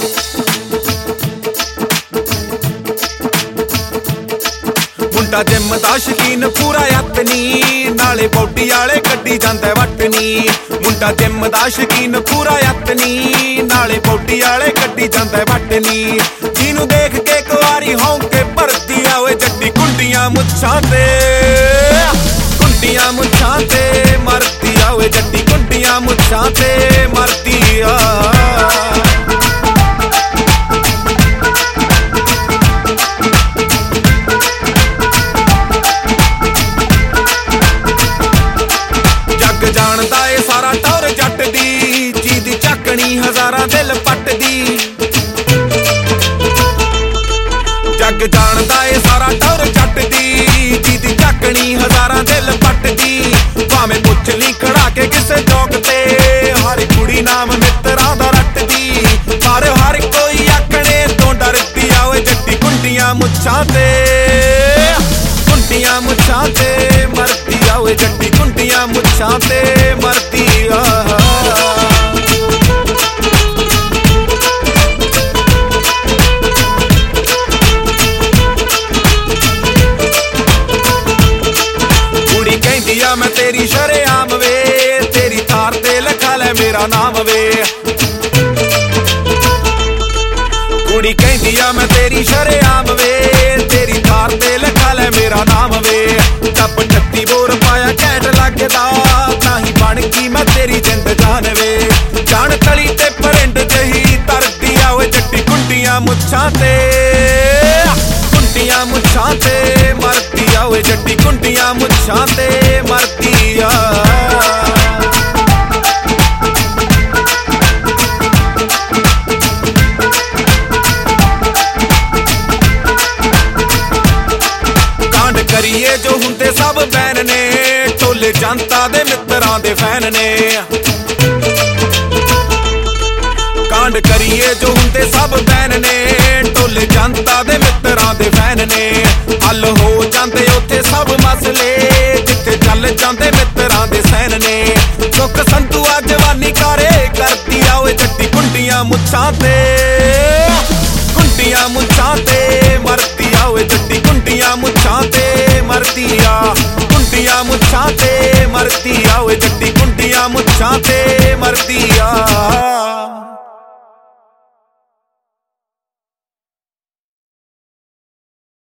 मुंडा gym दा शकीन पूरा यतनी नाले बॉडी वाले कड्डी जांदा वटनी। मुंडा जिम दा शकीन पूरा यतनी नाले बॉडी वाले कड्डी जांदा वटनी। जिन्नू देख के कुआरी होंके भरती आवे जट्टी कुंडियां मुच्छां ते मरती आवे जट्टी कुंडियां मुच्छां ते मरती आ। जानदा ए सारा टौर जट दी जीदी झकनी हजारां दिल पटदी। जग जानदा ए सारा टौर जट दी जीदी झकनी हजारां दिल पटदी। भावें पुछ ली खड़ा के किसे चौक ते हर कुड़ी नाम मित्तरां दा रटदी। पर हर कोई आखणे तो डरदी आवे जट्टी कुंडियां मुच्छां ते मरती आवे जट्टी कुंडियां मुच्छां ते मरती आ। कुड़ी कहंदी आ मैं तेरी शरेआम वे तेरी थार ते लिखा लै मेरा नाम वे। कुड़ी कहंदी आ मैं तेरी शरेआम वे तेरी थार ते लिखा लै मेरा नाम वे। टप 38 बोर पाया घैंट लगदा ताही बन गई मैं तेरी जिंद जान वे। जान तली ते परिंड जही तरदी आवे जट्टी कुंडियां मुच्छां ते मरती आवे जट्टी कुंडियां मुच्छां ते मरती आ। करिए जो हुंदे सब बैन ने टोले जनता दे मित्रां दे फैन ने। कांड करिए जो हुंदे सब बैन ने टोले जनता दे मित्रां दे फैन ने। हल हो जांदे उत्थे सब मसले जिथे चल जांदे मित्रां दे सैन ने। सुख संतुआ जवानी कारे करती आवे जट्टी कुंडियां मुच्छां ते मरती आवे जट्टी कुंडियां मुच्छां ते मरती आ। कुंडियां मुच्छां ते मरती आवे जट्टी कुंडियां मुच्छां ते मरती।